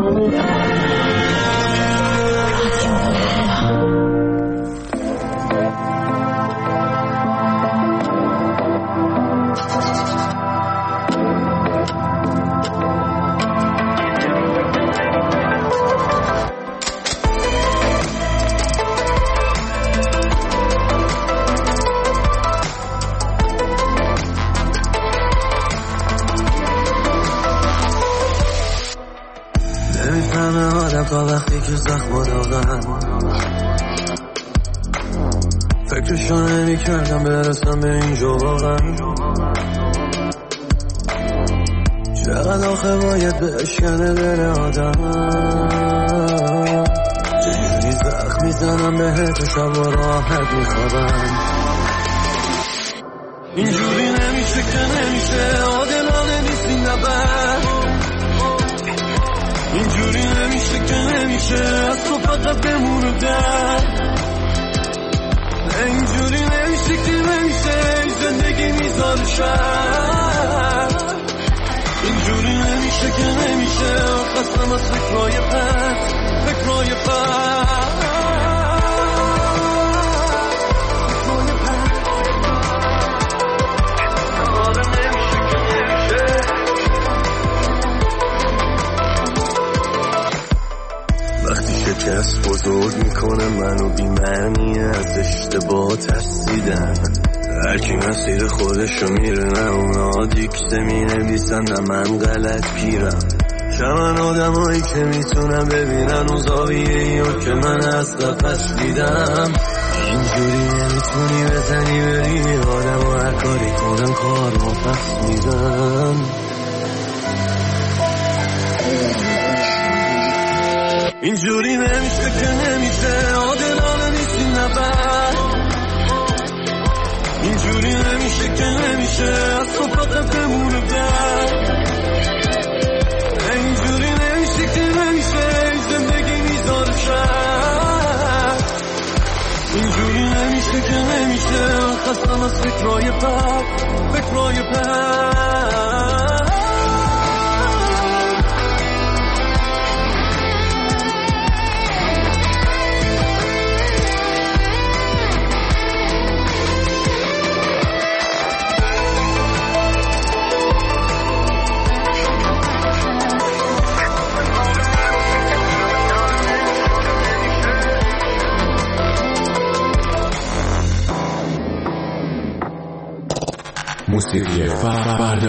تا وقتی که زخم داغن فکرشو نمی کردم برسم به اینجا واقعا چقدر آخه باید بشکنه دل آدم چجوری زخم میزنم بهت و شب و راحت میخوابم اینجوری نمیشه که نمیشه عادلانه نیست این نبرد اینجوری نمیشه که نمیشه از تو فقط بمونه در اینجوری نمیشه که نمیشه زندگی میذاره شر اینجوری نمیشه که نمیشه خستم از فکرهای پس شکست بزرگ میکنه منو بی‌معنی از اشتباه ترسیدن هرکی مسیر خودشو میره نه اونا دیکسه مینویسن نه من غلط پیرم شمن آدمایی که میتونم ببینن و زاویه‌ایو که من از قفس دیدم اینجوری نمیتونی بزنی بری آدم و هر کاری کنم کار و پس میدم اینجوری نمیشه که نمیشه عادلانه نیست این نبرد اینجوری نمیشه که نمیشه از تو فقط بمونه در اینجوری نمیشه که نمیشه زندگی میذاره شر اینجوری نمیشه که نمیشه خستم از فکرهای پس موسیقی فردا.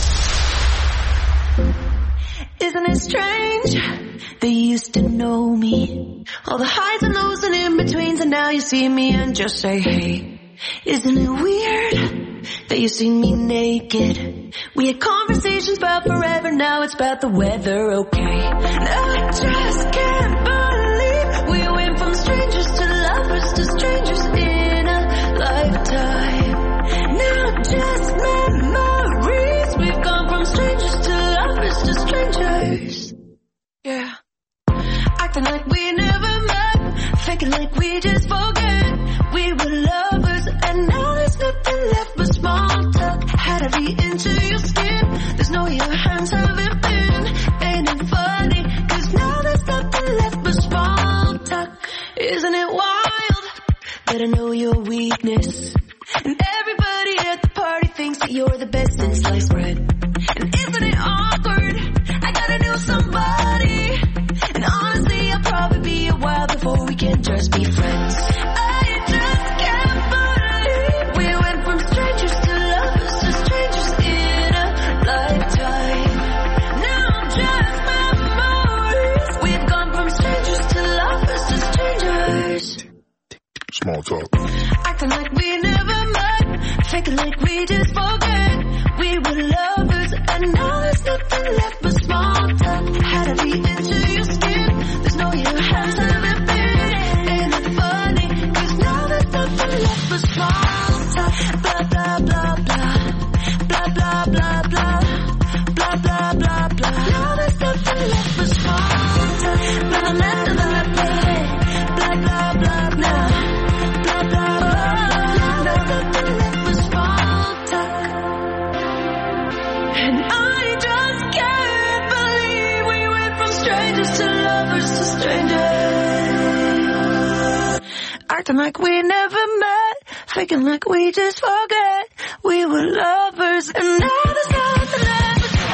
Isn't it strange? They used to know me. All the highs and lows and in-betweens, and now you see me and just say, hey. Isn't it weird that you see me naked? We had conversations about forever, now it's about the weather, okay? And I just can't believe we went from strangers to lovers to strangers in a lifetime. Now just memories, we've gone from strangers to lovers to strangers. Yeah. Acting like we never met, faking like we just forget. We were lovers and now there's nothing left but small talk. How to be into your skin, there's no your hands haven't been. Ain't it funny, cause now there's nothing left but small talk. Isn't it wild that I know your weakness? And everybody at the party thinks that you're the best in sliced bread. And isn't it awkward? I gotta know somebody. And honestly, I'll probably be a while before we can just be friends. I just can't believe we went from strangers to lovers to strangers in a lifetime. Now just memories. We've gone from strangers to lovers to strangers. Small talk. Acting like we never met, faking like we just forget. We were lovers and now there's nothing left but small talk. How to be into your skin, there's no your hands haven't been. Ain't it funny, cause now there's nothing left but small talk. Blah blah blah blah, blah blah blah blah, blah blah blah blah. Now there's nothing left but small talk. Blah blah blah blah, blah blah blah blah. And I just can't believe we went from strangers strangers to lovers to strangers. Acting like we never met, faking like we just forget we were lovers, and now there's nothing left.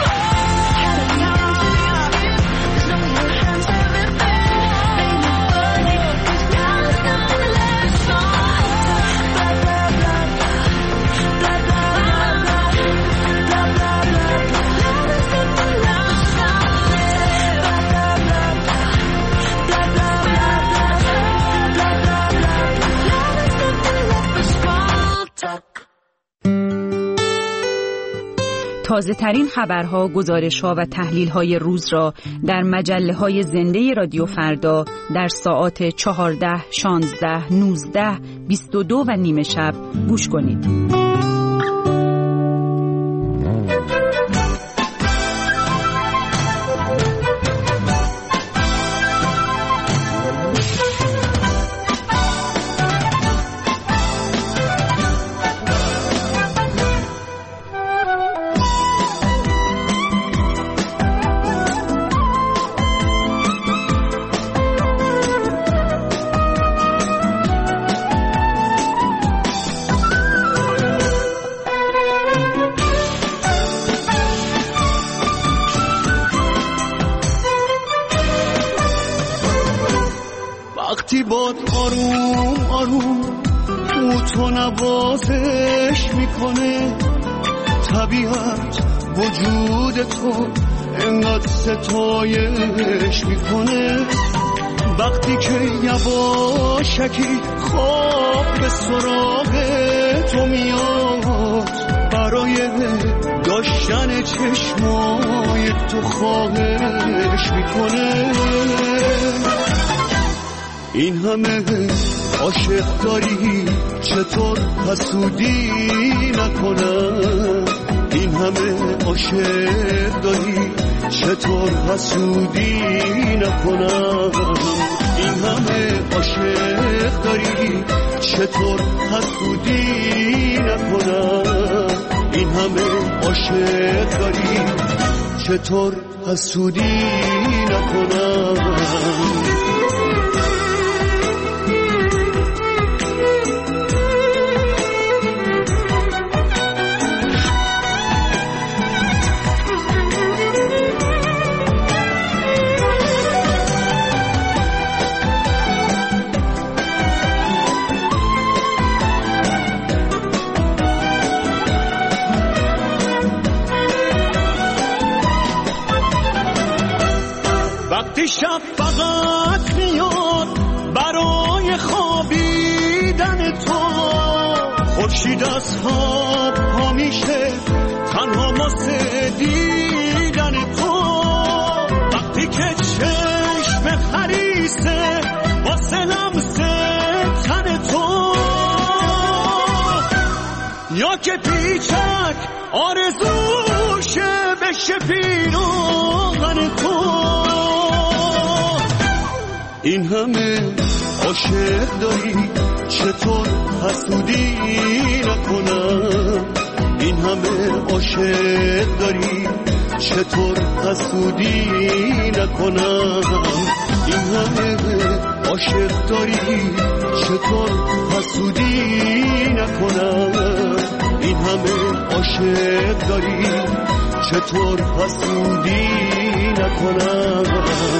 تازه ترین خبرها، گزارش‌ها و تحلیل‌های روز را در مجله‌های زنده رادیو فردا در ساعات 14, 16, 19, 22 و نیمه شب گوش کنید. وقتی باد آروم آروم او تو نوازش میکنه، طبیعت وجود تو انقدر ستایش میکنه. وقتی که یواشکی خواب به سراغ تو میاد، برای داشتن چشمای تو خواهش میکنه. این همه عاشق داری چطور حسودی نکنم؟ این همه عاشق داری چطور حسودی نکنم؟ این همه عاشق داری چطور حسودی نکنم؟ این همه عاشق داری چطور حسودی نکنم؟ شب فقط میاد برای خوابیدن تو، خورشید از خواب پا میشه تنها واسه دیدن تو. وقتی که چشم خریسه واسه لمس تن تو، یا که پیچک آرزوشه بشه پیراهن تو. این همه عاشق داری چطور حسودی نکنم؟ این همه عاشق داری چطور حسودی نکنم؟ این همه عاشق داری چطور حسودی نکنم؟ این همه عاشق داری چطور حسودی نکنم؟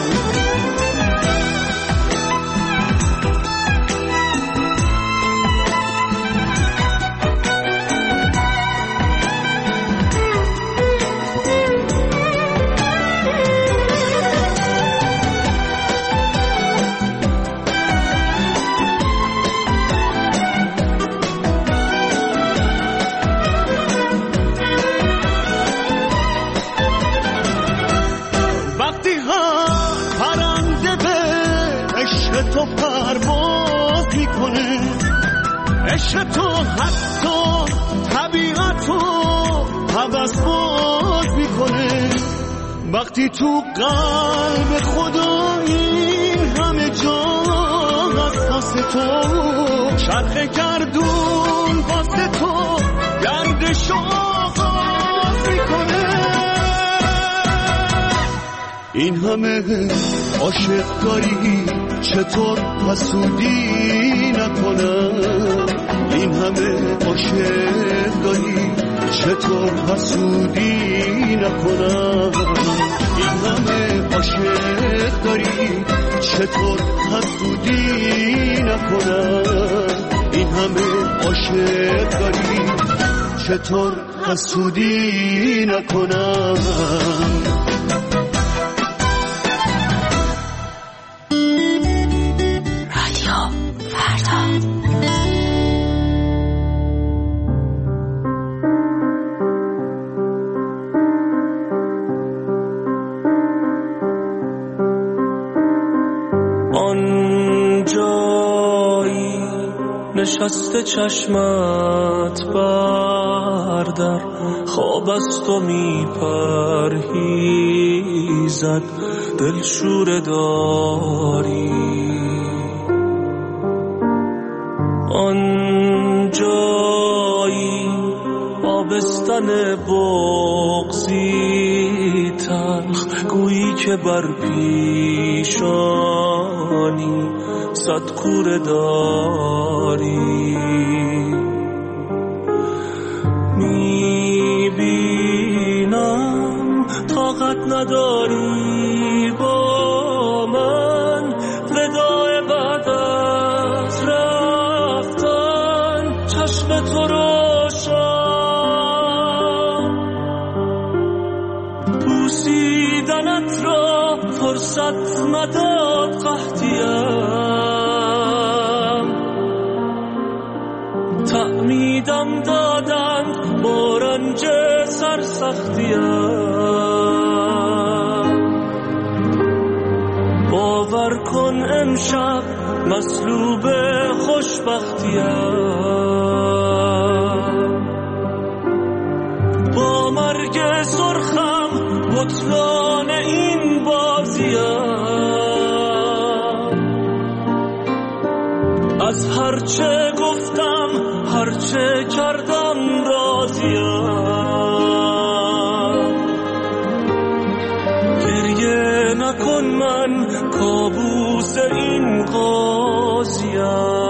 عشق تو حتی طبیعت رو حوض باز میکنه. وقتی تو قلب خدا این همه جا حساس تو، چرخ گردون واسه تو گردش آغاز میکنه. این همه عاشق داری چطور حسودی نکنم؟ این همه عاشق داری چطور حسودی نکنم؟ این همه عاشق داری چطور حسودی نکنم؟ این همه عاشق داری چطور حسودی نکنم؟ نشسته چشمت بردر، خواب از تو میپرهیزد، دلشوره داری. آن جایی آبستن بغضی تلخ، گویی که بر پیشانی صد کوره داری. میبینم طاقت نداری با من، وداع بعد از رفتن چشم تو روشن. بوسیدنت را فرصت نداد قحطیم، تعمیدم دادند با رنج سرسختیم. باور کن امشب مصلوب خوشبختیم، با مرگ سرخم بطلان این بازیم. از هرچه گفتم هرچه کردم راضیم. گریه نکن من کابوس این قاضیم.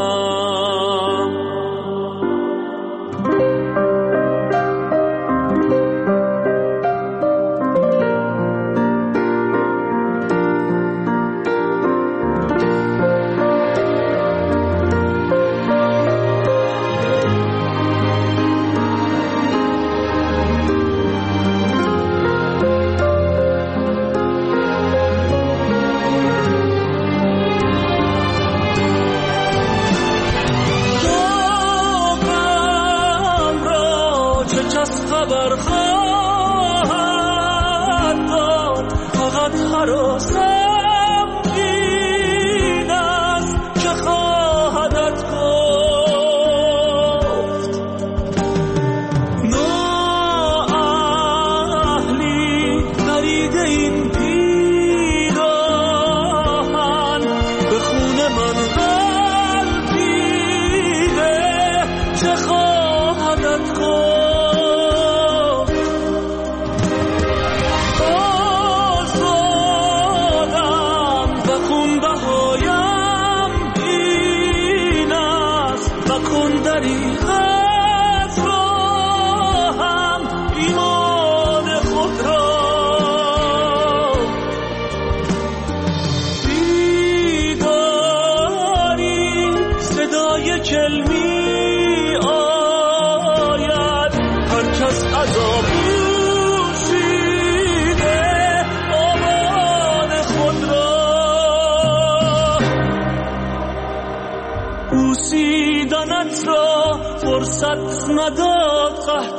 بوسیدنت را فرصت نداد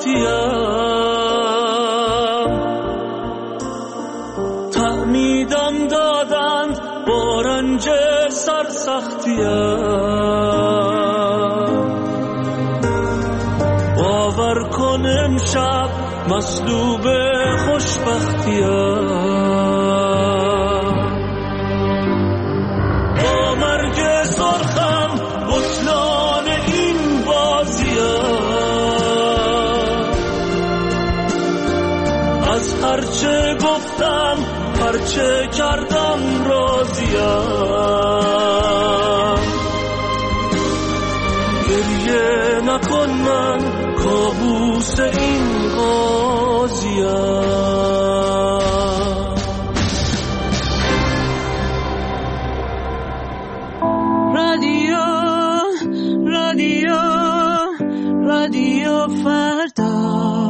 قحطیم، تعمیدم دادند با رنج سرسختیم. باور کن امشب مصلوب خوشبختیم، با مرگ سرخم بطلان این بازیم. از هرچه گفتم هرچه هرچه کردم راضیم. گریه نکن من کابوس این قاضیم. رادیو فردا.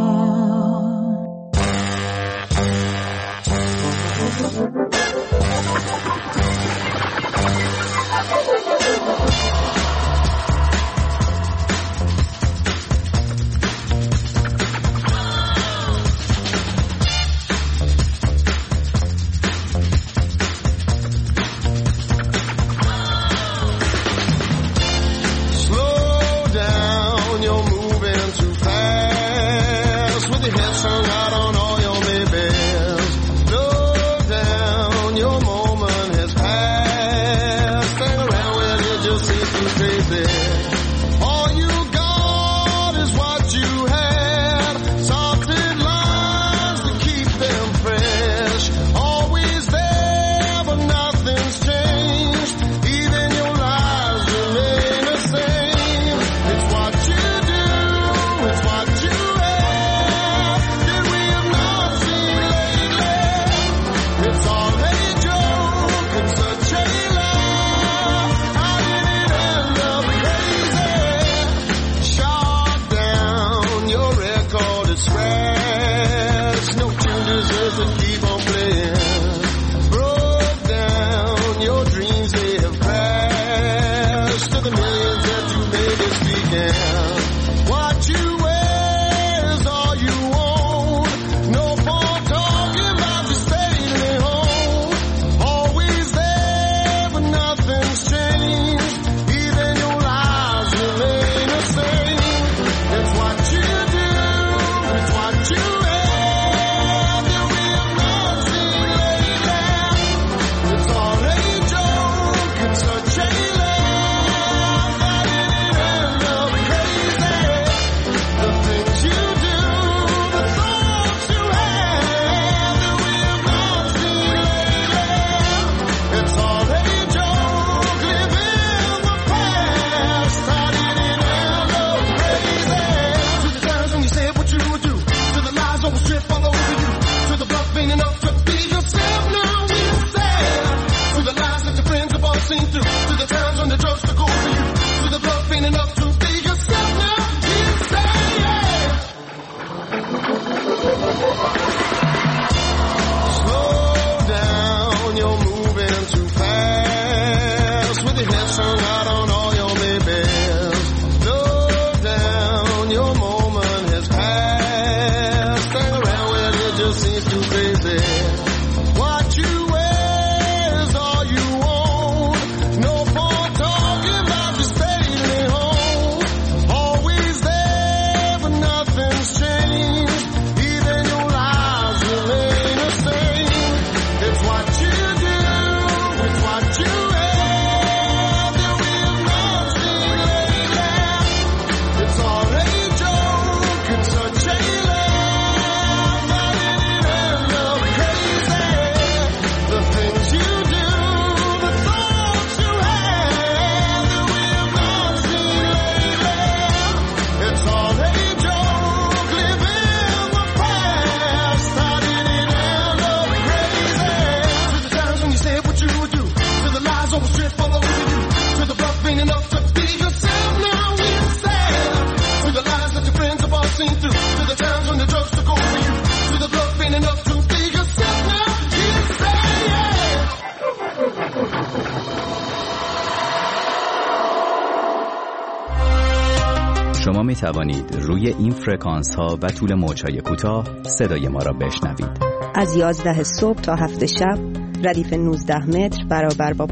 شما می توانید روی این فرکانس ها و طول موج‌های کوتاه صدای ما را بشنوید. از 11 صبح تا 7 شب ردیف 19 متر برابر با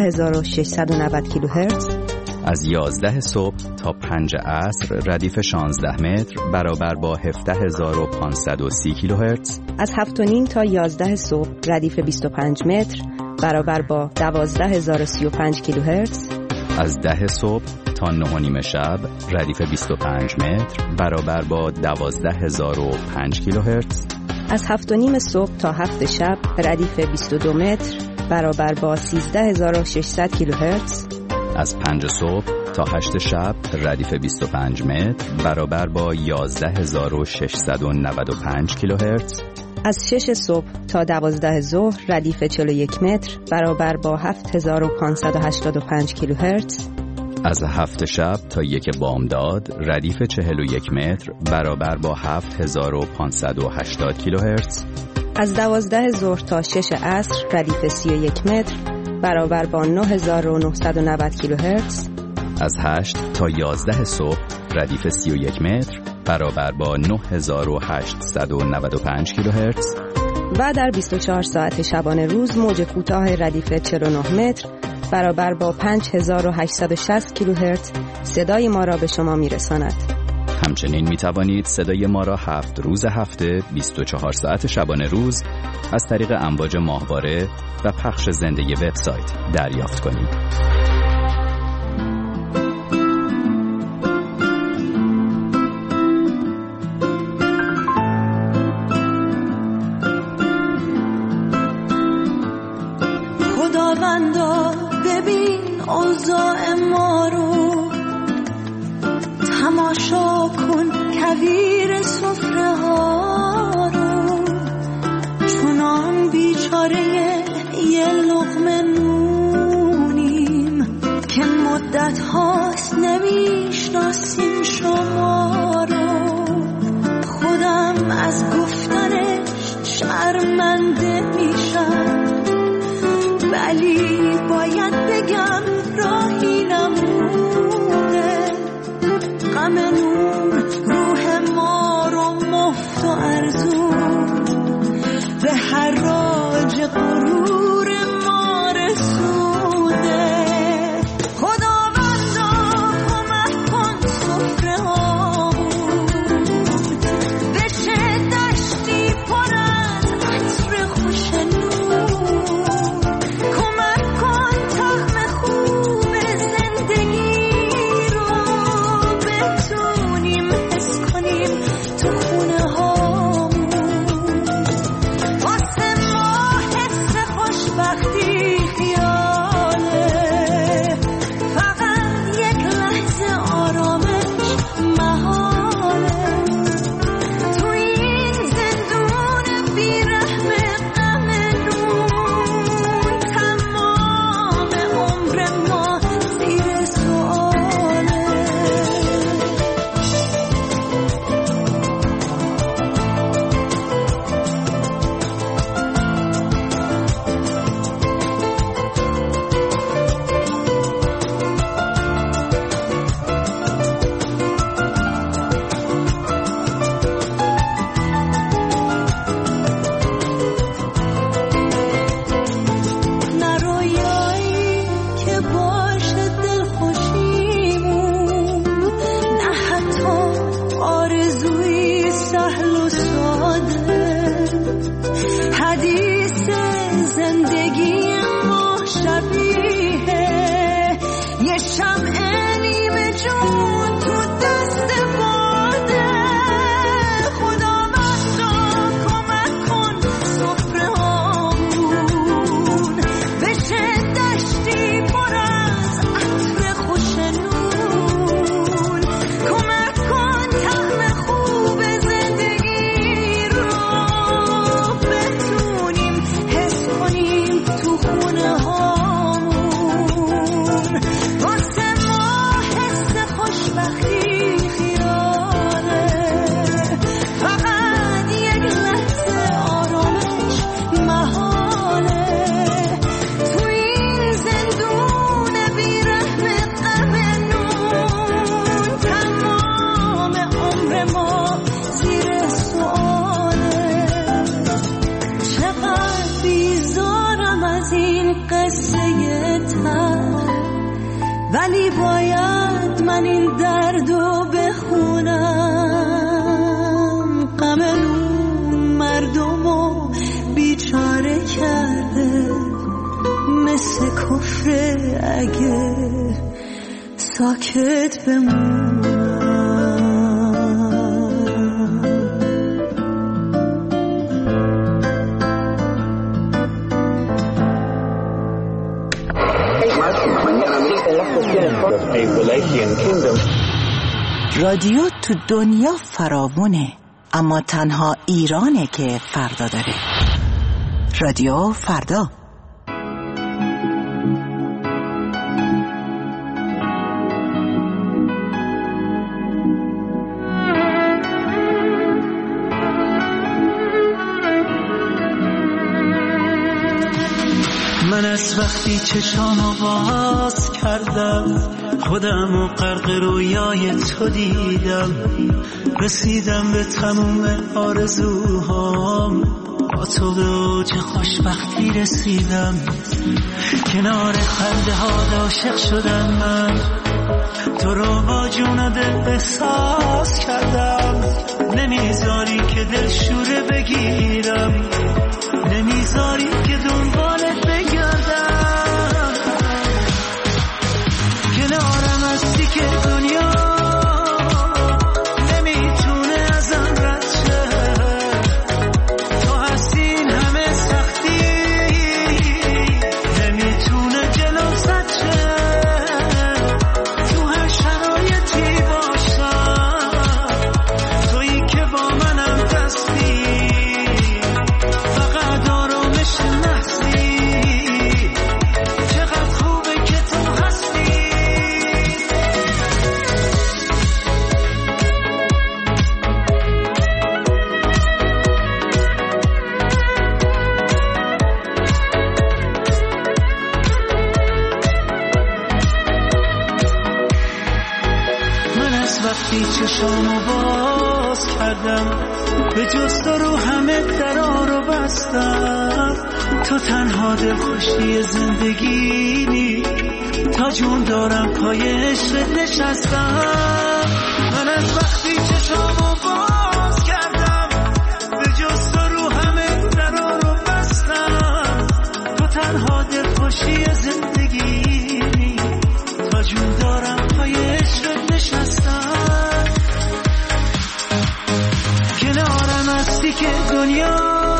15690 کیلوهرتز. از 11 صبح تا 5 عصر ردیف 16 متر برابر با 17530 کیلوهرتز. از 7:30 تا 11 صبح ردیف 25 متر برابر با 12035 کیلوهرتز. از 10 صبح تا 9:30 شب ردیف 25 متر برابر با 12005 کیلوهرتز. از 7:30 صبح تا 7 شب ردیف 22 متر برابر با 13600 کیلوهرتز. از 5 صبح تا 8 شب ردیف 25 متر برابر با 11695 کیلوهرتز. از 6 صبح تا 12 ظهر ردیف 41 متر برابر با 7585 کیلوهرتز. از 7 شب تا 1 بامداد ردیف 41 متر برابر با 7580 کیلوهرتز. از 12 ظهر تا 6 عصر ردیف 31 متر برابر با 9990 کیلوهرتز. از 8 تا 11 صبح ردیف 31 متر برابر با 9895 کیلوهرتز. و در 24 ساعت شبانه روز موج کوتاه ردیف 49 متر برابر با 5860 کیلوهرتز صدای ما را به شما میرساند. همچنین می توانید صدای ما را 7 روز هفته 24 ساعت شبانه روز از طریق امواج ماهواره و پخش زنده وبسایت دریافت کنید. خداوندا ببین اوضاع ما رو، تماشا کن کویر سفره ها رو، چونان بیچاره یه لقمه نونیم که مدت هاست نمیشناسیم شما رو. خودم از گفتنش شرمنده میشم، ولی باید بگم راهی نمونه. غم نون روح ما رو مفت و ارزون به حراج غرور ما رسونده. خداوندا کمک کن سفره هامون بشه دشتی پر از عطر خوشنون. کمک کن طعم خوب زندگی رو بتونیم حس کنیم تو خونه هامون. واسه ما حس خوشبختی خیاله، فقط یک لحظه آرامش محاله. تو این زندون بیرحم غم نون تمام عمر ما زیر سؤاله. نه رویایی که باشه دلخوشیمون، نه حتی آرزوی سهل و ساده. حدیث زندگی ما شبیه یه شمع نیمه جون تو دست باده. خداوندا کمک کن سفره هامون بشه دشتی پر از عطر خوشنون. کمک کن طعم خوب زندگی رو بتونیم حس کنیم تو خونه هامون. واسه ما حس خوشبختی خیاله، فقط یک لحظه آرامش محاله. تو این زندون بیرحم غم نون تمام عمر ما زیر سؤاله. چقدر بیزارم از این قصه تر، ولی باید من این دردو بخونم. غم نون مردمو بیچاره کرده، مثل کفر اگه ساکت بمونم. رادیو تو دنیا فراوونه، اما تنها ایرانه که فردا داره. رادیو فردا. من از وقتی چشامو باز کردم خودمو غرق رویای تو دیدم، رسیدم به تموم آرزوهام، با تو به اوج خوشبختی رسیدم، کنار خنده ها عاشق شدم من، تو رو با جون و دل احساس کردم، نمیذاری که دل شوره بگیرم، نمیذاری که دنبالت بگردم، کنارم هستی که دنیا نمیتونه ازم رد شه، تو هستی این همه سختی نمیتونه جلو زد شه، تو هر شرایطی باشم تویی که با منم دستی، فقط آرامش لحظی، چقدر خوبه که تو هستی. من از وقتی چشامو باز کردم به جز تو رو همه درا رو بستم، تو تنها دلخوشی زندگی، تا جون دارم پای عشقت نشستم، من از وقتی چشامو باز کردم به جز تو رو همه درا رو بستم، تو تنها دلخوشی زندگی، تا جون دارم پای عشقت نشستم، کنارم هستی که دنیا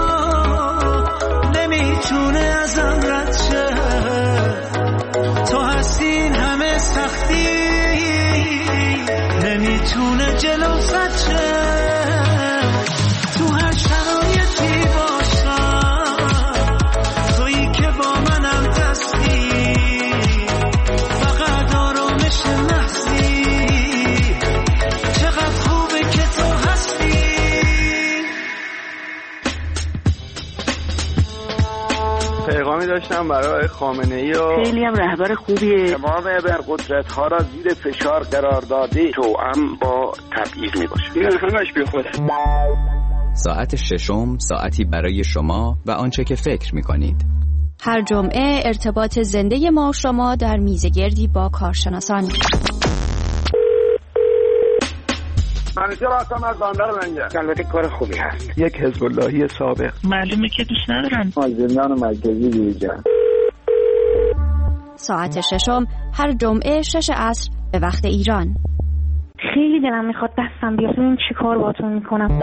نمیتونه ازم رد شه، تو هستی این همه سختی نمیتونه جلو زد شه، تو هر شرایطی باشم تویی که با منم دستی، فقط آرامش لحظی، چقدر خوبه که تو هستی. پیغامی داشتم برای خامنه‌ای و خیلی هم رهبر خوبیه، تمام ابرقدرت‌ها را زیر فشار قرار داده، توأم با تبعیض میباشه، این همش بی خوده. ساعت ششم، ساعتی برای شما و آنچه که فکر می‌کنید. هر جمعه ارتباط زنده ما و شما در میزگردی با کارشناسان. منیجر هستم از بندر منجر. البته کار خوبی هست. یک حزب اللهی سابق. معلومه که دوست ندارن. زندان مرکزی بیرجان. ساعت ششم هر جمعه 6 عصر به وقت ایران. خیلی دلم میخواد دستم بیاد ببینم چی کار باهاتون میکنم.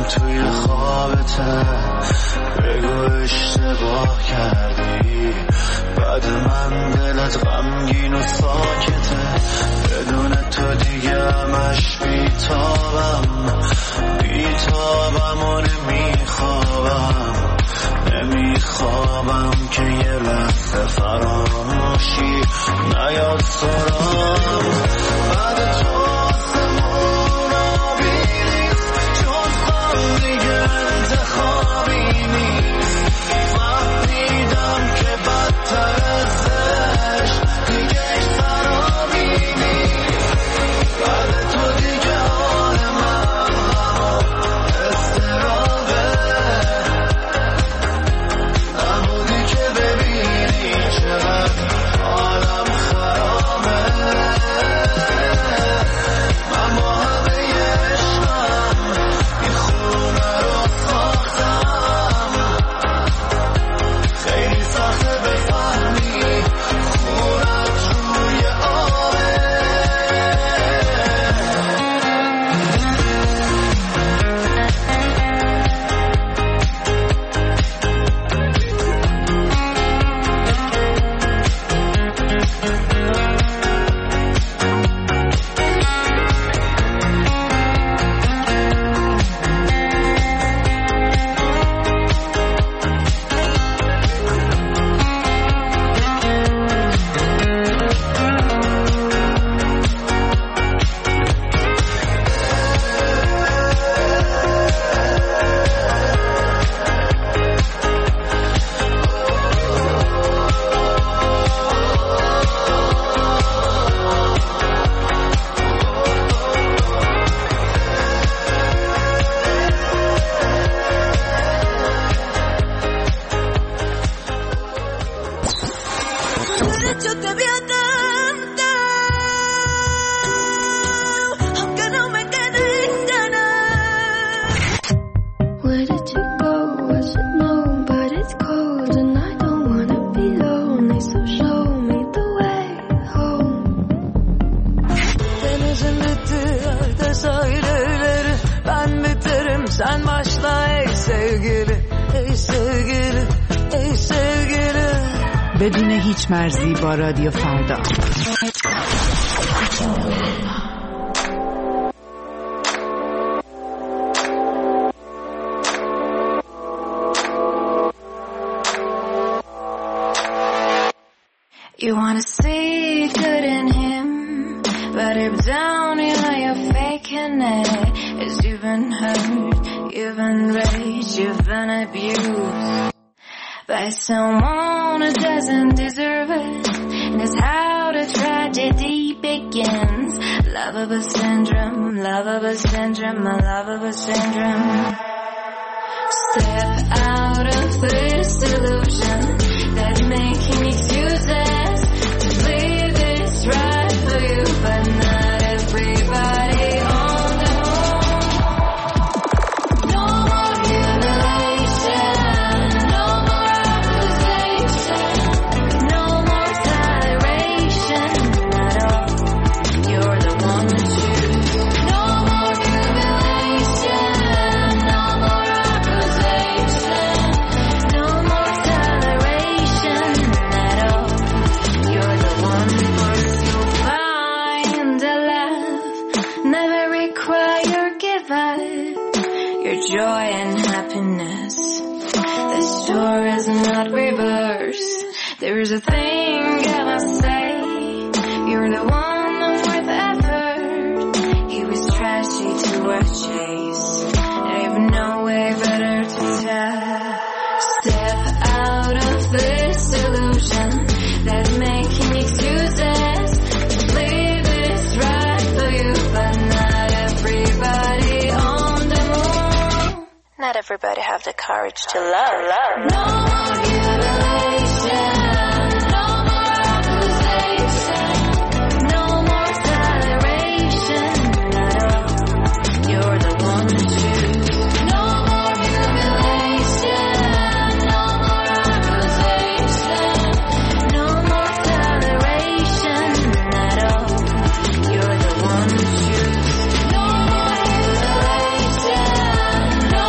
توی خوابته بگو اشتباه کردی بعد من دلت غمگین و ساکته بدون تو دیگه همش بیتابم و نمیخوابم که یه لحظه فراموشی نیاد سرام بعد تو آسمون آبی نیست جز غم دیگه انتخابی نیست فهمیدم که بدتر از عشق دیگه سرابی نیست بعد تو دیگه حال من استرابه نبودی که ببینی چقدر حالم خرابه من با همه عشقم این خونه رو ساختم خیلی سخته بفهمی خونم توی آبه بدون هیچ مرزی با رادیو فردا. You wanna see good in him, but deep down you know you're faking it. 'Cause you've been hurt, you've been raped, you've been abused by someone who doesn't deserve it. That's how the tragedy begins. Lovable syndrome, lovable syndrome, my lovable syndrome. Step out of this illusion that's making excuses to believe it's right for you, but not everybody on the moon. No more humiliation, no more accusation, no more toleration at all. You're the one to choose. No more humiliation, no more accusation, no more toleration at all. You're the one first you'll find a love never require give up. Your joy and happiness, the story is not reversed. There's a thing I must say, you're the one worth effort. He was trashy to a chase, I've no way better to tell. Step out of this illusion that's making excuses to believe it's right for you, but not everybody on the moon. Not everybody have the courage to love. No more humiliation, no more accusation, no more toleration at all. You're the one to choose. No more humiliation, no more accusation, no more toleration at all. You're the one to choose. No more humiliation, no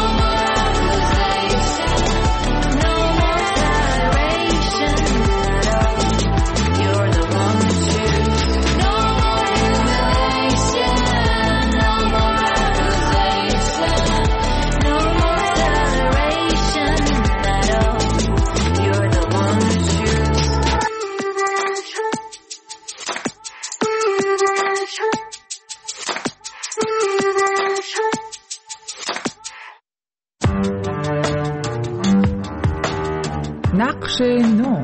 بخش 9.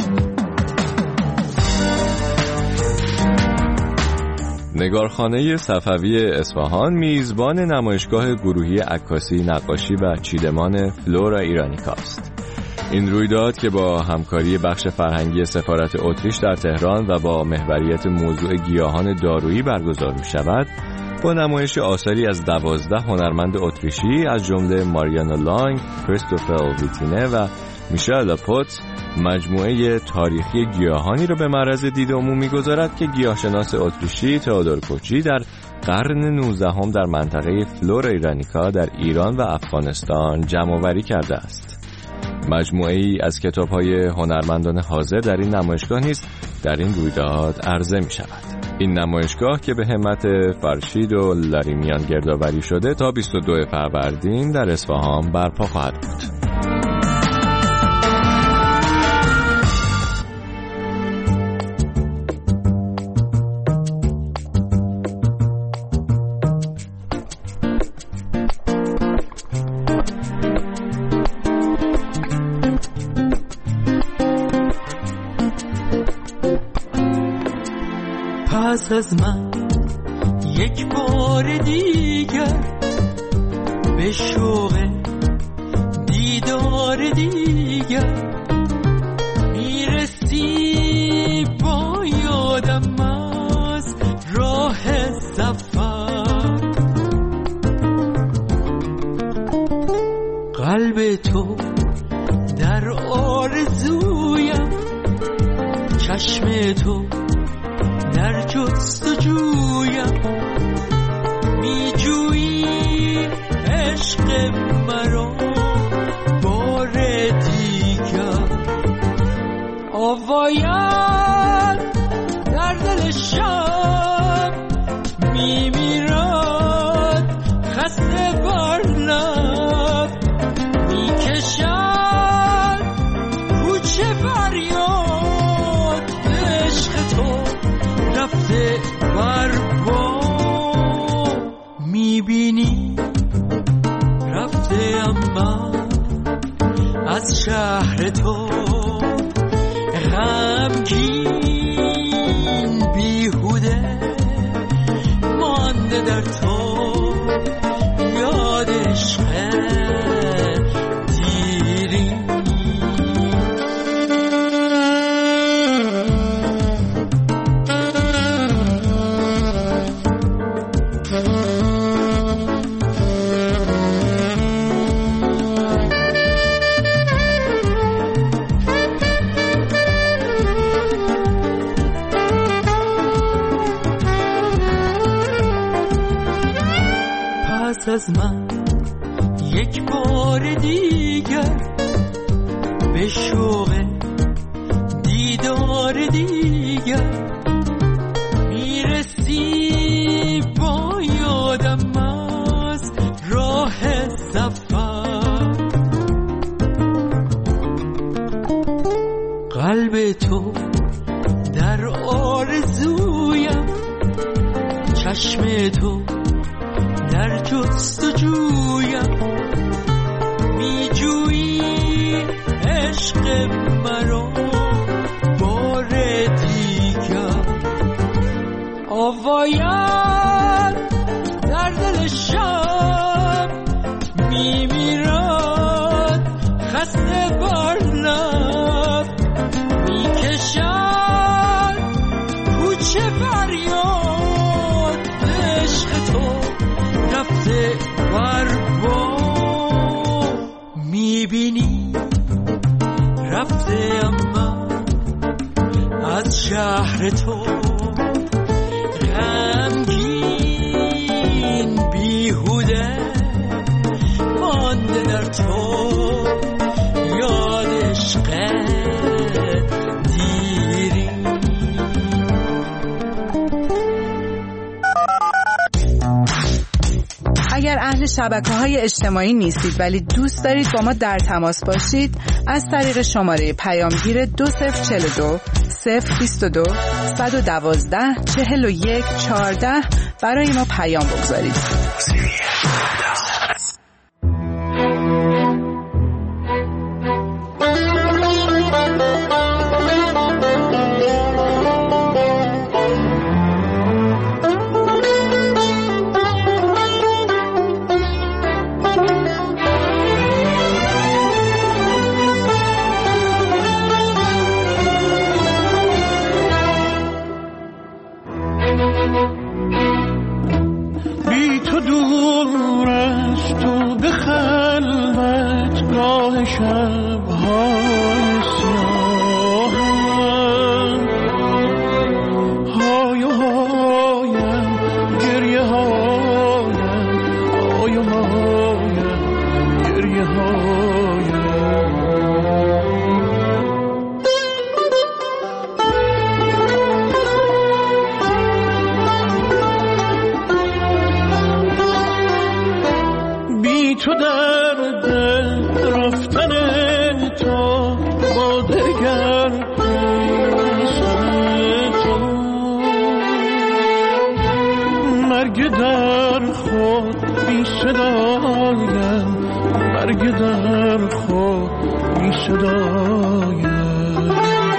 نگارخانه صفوی اصفهان میزبان نمایشگاه گروهی عکاسی، نقاشی و چیدمان فلورا ایرانیکا است. این رویداد که با همکاری بخش فرهنگی سفارت اتریش در تهران و با محوریت موضوع گیاهان دارویی برگزار می شود، با نمایش آثاری از 12 هنرمند اتریشی از جمله ماریانا لانگ، کریستوفر ویتینه و میشل لاپوت مجموعه تاریخی گیاهانی را به معرض دید عمومی گذارد که گیاهشناس اتریشی تئودور کوچی در قرن 19 در منطقه فلورا ایرانیکا در ایران و افغانستان جمع‌آوری کرده است. مجموعه ای از کتاب‌های هنرمندان حاضر در این نمایشگاه نیز در این رویداد عرضه می شود. این نمایشگاه که به همت فرشید و لاریمیان گردآوری شده تا 22 فروردین در اصفهان برپا خواهد بود. پس از من یک بار دیگر به شوق دیدار دیگر میرسی، با یادم از راه سفر، قلب تو در آرزویم، چشم تو در جستجویم، میجویی عشق مرا بار دیگر، آوایم در دل شب میمیرد، خسته بر لب میکشد کوچه فریاد، عشق تو رفته بر با، میبینی رفته اما از شهر تو، غمگین بیهوده مانده در تو، یاد عشق دیری. پس از من یک بار دیگر به شوق دیدار دیگر میرسی، با یادم از راه سفر، قلب تو در آرزویم، چشم تو در جستجویم، میجویی عشق مرا بار دیگر، آوایم در دل شب میمیرد، خسته بر لب میکشد کوچه فریاد، عشق تو رفته بر با، میبینی رفته اما از شهر تو، غمگین بیهوده مانده در تو، یاد عشق دیری. اگر اهل شبکه‌های اجتماعی نیستید ولی دوست دارید با ما در تماس باشید، از طریق شماره پیامگیر 2042 022 112 41 14 برای ما پیام بگذارید. بی تو دور از تو به خلوت راه شب‌های سیاهم های و هایم گریه هایم های و هایم گریه هایم تو در دل رفتن تو با دگر پیوستن تو مرگ در خود بی صدایم مرگ در خود بی صدایم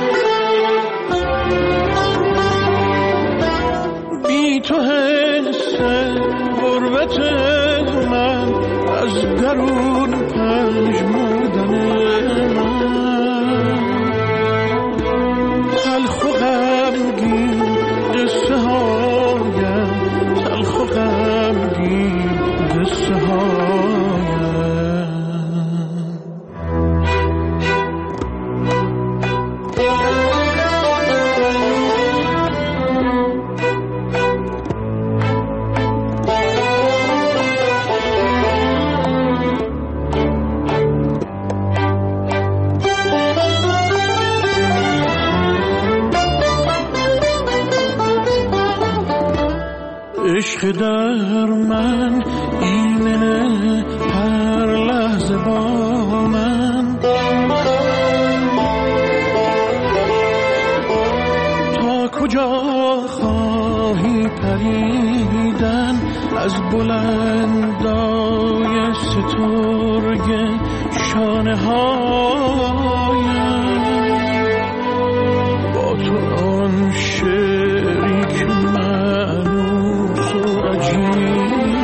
بی تو حس غربت من از درون پژمردن من تلخ و غمگین قصه هایم تلخ و غمگین قصه هایم عشق در من ایمنه هر لحظه با من تا کجا خواهی پریدن از بلندای سترگ شانه هایم با تو آن شعری که مأنوس و عجیب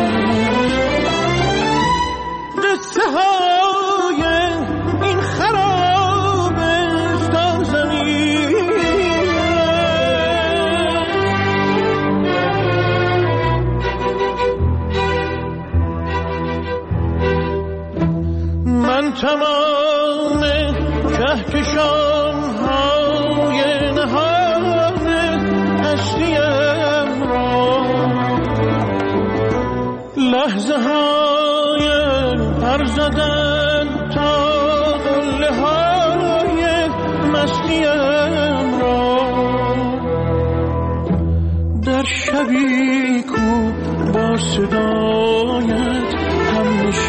قصه های این خراب زمین من تمام کهکشان های نهان هستیم را لحظه های پر زدن تا قله های مستیم را در شبی کو با صدایت هم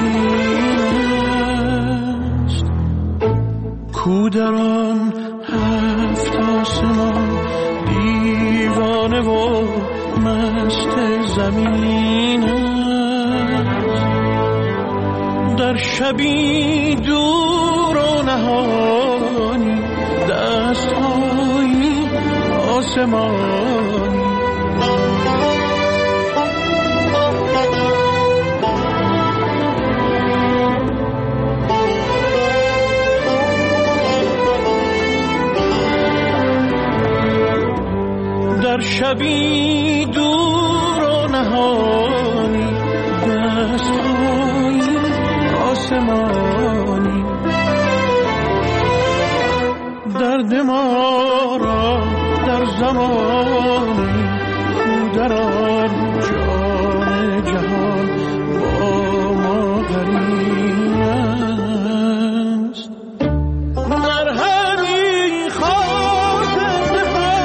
نشینست کو در آن هفت آسمان دیوانه و مست زمین است در شبی دور و نهانی دست‌های آسمانی در شبی دور و نهانی دست‌های آسمانی درد ما را در زمانی کو در آن جان جهان با ما غریب است در همی خاطر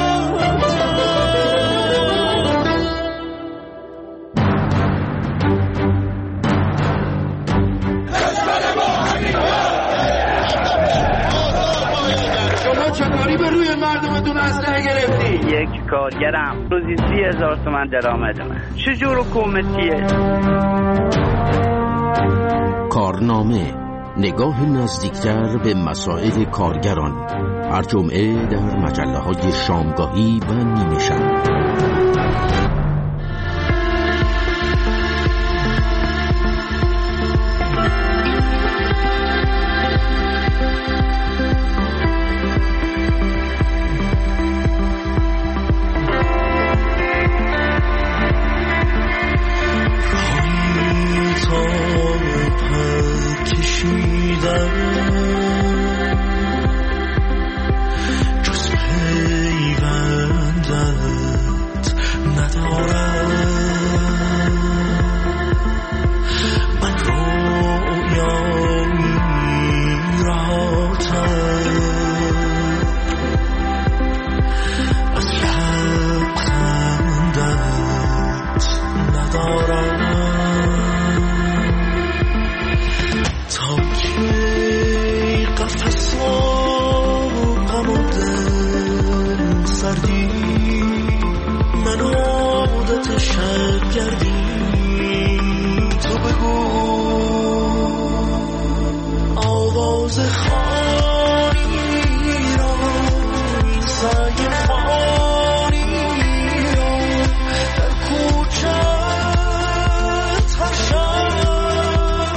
چطوری به روی مردمتون اسلحه گرفتی؟ یک کارگرم روزی 30,000 تومان درآمدمه. چجور حکومتیه؟ کارنامه، نگاه نزدیکتر به مسائل کارگران، هر جمعه در مجله‌های شامگاهی و نیمه شب. ندارم. من رویایی رهاتر از لبخندت ندارم. تا که قفص و غم و دل سردی من عادت شب گردی. تو بگو آواز خانی را این سعی فانی را در کوچت هر شب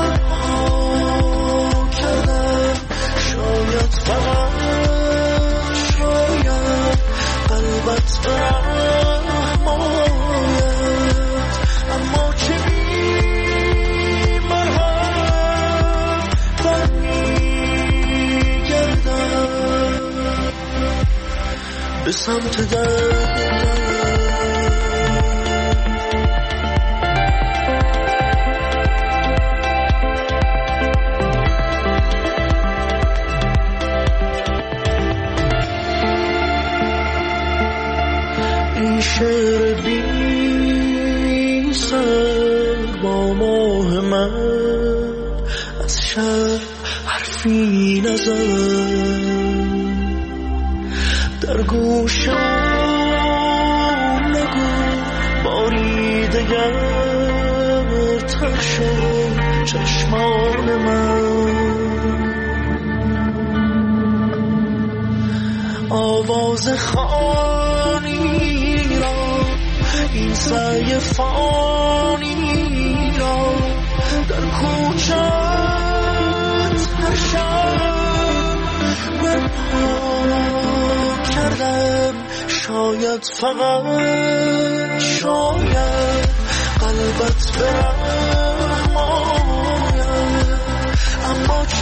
تنها کردم. شاید فقط شاید قلبت برم آید، اما چه مرهم برمیگردم به سمت دردم. این شعر بی سر با ماه من از شب حرفی نزن. در گوشم نگو باری دگر تر شد چشمان من. آواز خانی را این سعی فانی را در کوچت هر شب من پا کردم. شاید فقط شاید قلبت برم آید، اما چه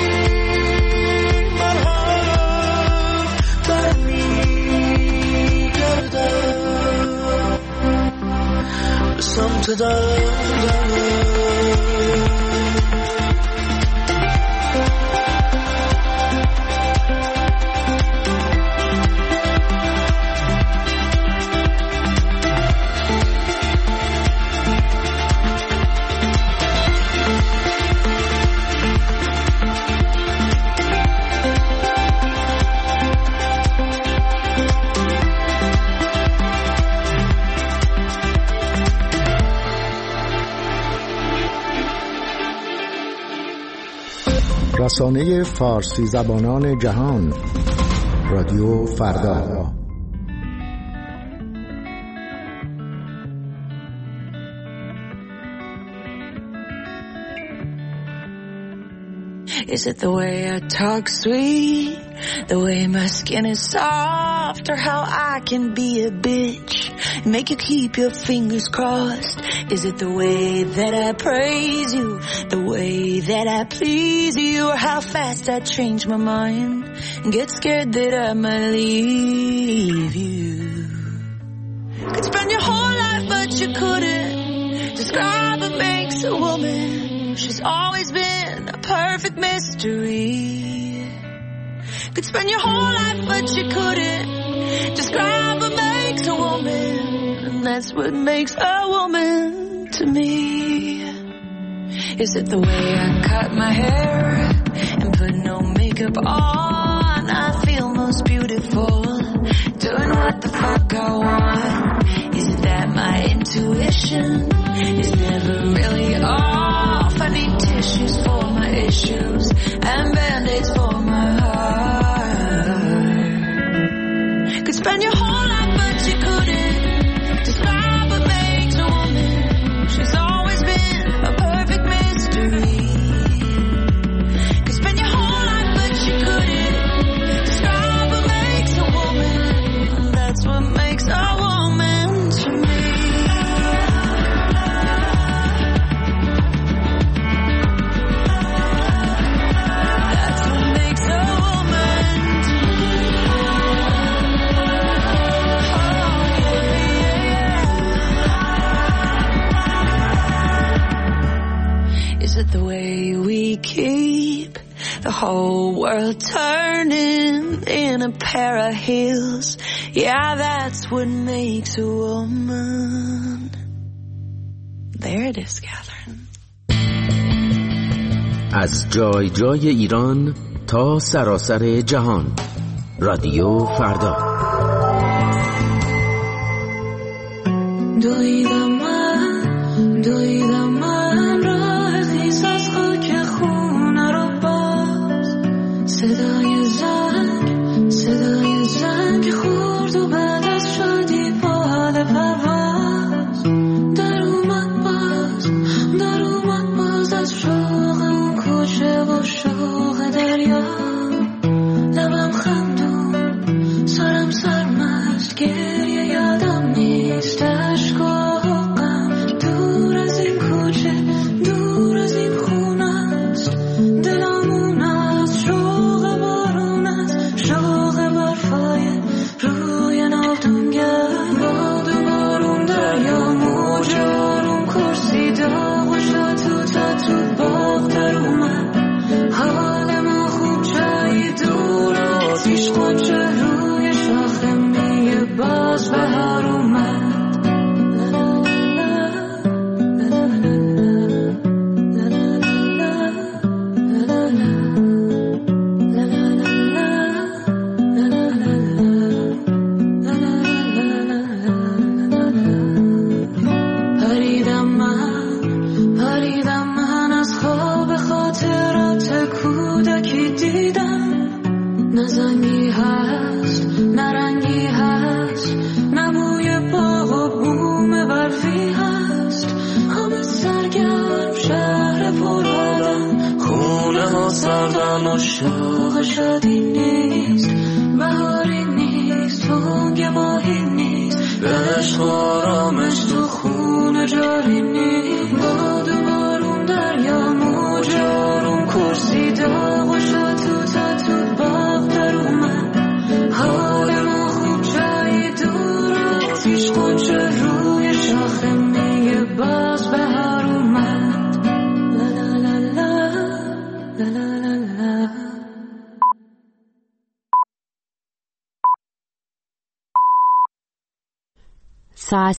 مرهم برمیگردم به سمت دردم. رسانه فارسی زبانان جهان، رادیو فردا. Is it the way I talk sweet, the way my skin is soft, or how I can be a bitch, make you keep your fingers crossed? Is it the way that I praise you, the way that I please you, or how fast I change my mind and get scared that I might leave you? Could spend your whole life but you couldn't describe what makes a woman. She's always been a perfect mystery. Could spend your whole life but you couldn't describe what makes a woman, and that's what makes a woman to me. Is it the way I cut my hair and put no makeup on? I feel most beautiful doing what the fuck I want. Is it that my intuition is never really off? I need tissues for my issues and band-aids for my heart. Could spend your whole life but you couldn't describe what makes a woman. She's always been a perfect mystery. Could spend your whole life but you couldn't describe what makes a woman. That's what makes a woman. whole world turning in a pair of heels. Yeah, that's what makes a woman. There it is, Catherine. از جای جای ایران تا سراسر جهان. رادیو فردا. دویدم من راه خیس از خاک خونه رو باز. صدای زنگ خورد و بعد از شادی با حال پرواز در اومد باز از شوق اون کوچه و شوق دریا. لبم خندون سرم سرمست گریه یادم نیست عشق و غم. دور از این کوچه دور از این خونه است دلمون از شوق بارون است شوق برفای روی ناودونگر. باد و بارون دریا موج آروم کرسی داغ و شد تو باغ در اومد. حال ما خوب جایی دور آتیش قنچه روی شاخه میه باز بهار اومد. پریدم من از خواب خاطرات کودکی دیدم. نه زنگی هست نه رنگی هست نه بوی باغ و بوم برفی هست. همه سرگرم شهر پر آدم خونه ها سردن و شوق شادی نیست. بهاری نیست تنگ ماهی نیست به عشق و آرامش تو خونه جاری نیست. باد و بارون دریا موج آروم کرسی داغ و شد تو باغ در اومد. حال ما خوب جایی دور آتیش قنچه روی شاخه میه باز بهار اومد. لا لا لا لا لا لا لا. ساعت